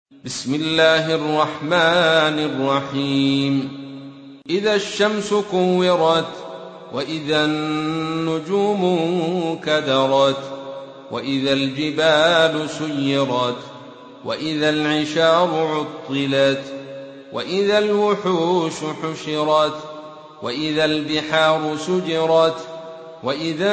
بسم الله الرحمن الرحيم. إذا الشمس كورت وإذا النجوم كدرت وإذا الجبال سيرت وإذا العشار عطلت وإذا الوحوش حشرت وإذا البحار سجرت وإذا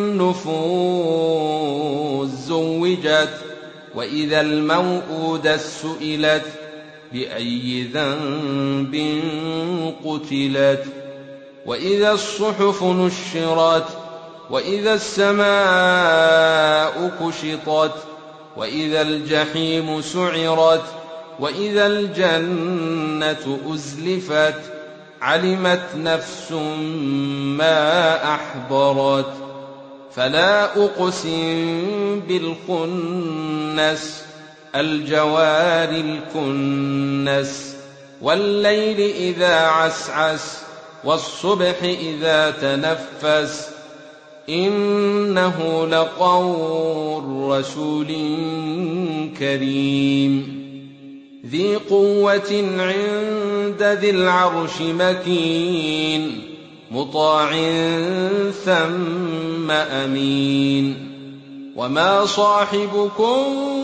النفوس زوجت وإذا الموءودة سئلت بأي ذنب قتلت وإذا الصحف نشرت وإذا السماء كشطت وإذا الجحيم سعرت وإذا الجنة أزلفت علمت نفس ما أحضرت. فلا أقسم بالخنس الجوار الكنس والليل إذا عسعس والصبح إذا تنفس إنه لقول رسول كريم ذي قوة عند ذي العرش مكين مطاع ثم أمين. وما صاحبكم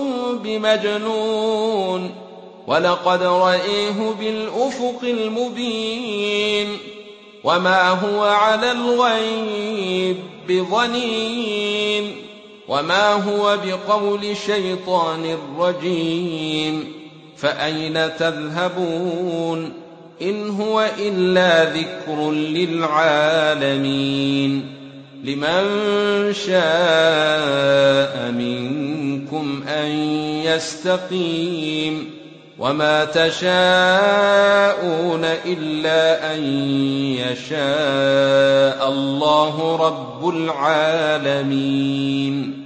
بمجنون ولقد رأيه بالأفق المبين وما هو على الغيب بضنين وما هو بقول شيطان رجيم. فأين تذهبون إن هو إلا ذكر للعالمين. لمن شاء منكم أن يستقيم وما تشاءون إلا أن يشاء الله رب العالمين.